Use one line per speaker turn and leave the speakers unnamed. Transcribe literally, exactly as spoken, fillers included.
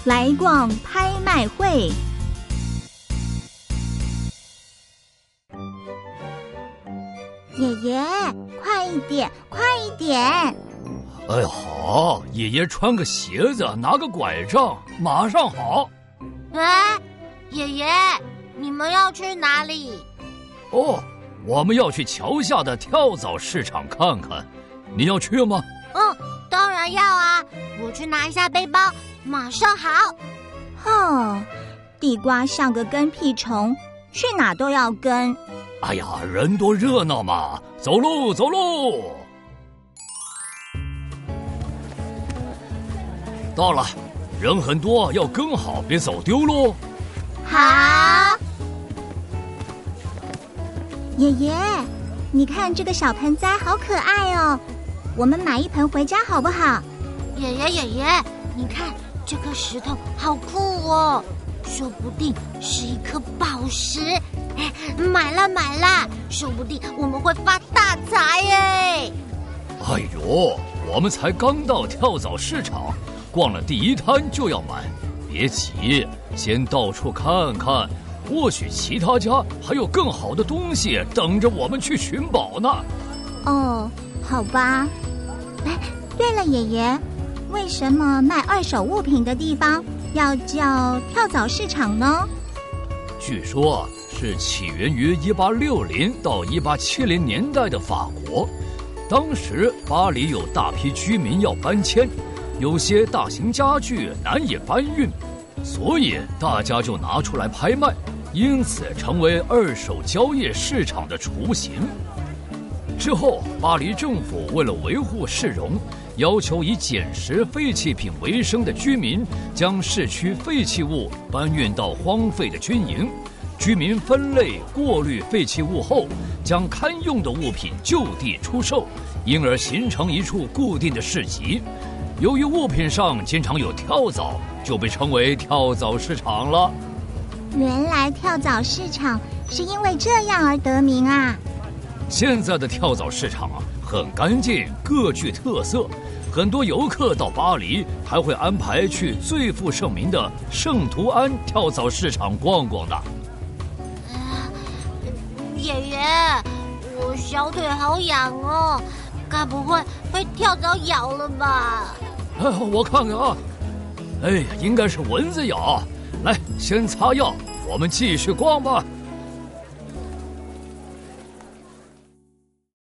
来逛拍卖会。爷爷，快一点，快一点！
哎，好，爷爷穿个鞋子，拿个拐杖，马上好。
哎，爷爷，你们要去哪里？
哦，我们要去桥下的跳蚤市场看看，你要去吗？
嗯，当然要啊！我去拿一下背包，马上好。
哦，地瓜像个跟屁虫，去哪都要跟。
哎呀，人多热闹嘛，走路走路。到了，人很多，要跟好，别走丢喽。
好。
爷爷，你看这个小盆栽好可爱哦，我们买一盆回家好不好？
爷爷爷爷，你看这颗石头好酷哦，说不定是一颗宝石。哎，买了买了，说不定我们会发大财耶！
哎呦，我们才刚到跳蚤市场，逛了第一摊就要买，别急，先到处看看，或许其他家还有更好的东西等着我们去寻宝呢。
哦，好吧。哎，对了，爷爷，为什么卖二手物品的地方要叫跳蚤市场呢？
据说是起源于一八六零到一八七零年代的法国，当时巴黎有大批居民要搬迁，有些大型家具难以搬运，所以大家就拿出来拍卖，因此成为二手交易市场的雏形。之后，巴黎政府为了维护市容，要求以捡拾废弃品为生的居民将市区废弃物搬运到荒废的军营。居民分类过滤废弃物后，将堪用的物品就地出售，因而形成一处固定的市集。由于物品上经常有跳蚤，就被称为跳蚤市场了。
原来跳蚤市场是因为这样而得名啊！
现在的跳蚤市场啊，很干净，各具特色。很多游客到巴黎还会安排去最负盛名的圣图安跳蚤市场逛逛的。
爷爷，我小腿好痒哦，该不会被跳蚤咬了吧？
哎，我看看啊，哎，应该是蚊子咬。来，先擦药，我们继续逛吧。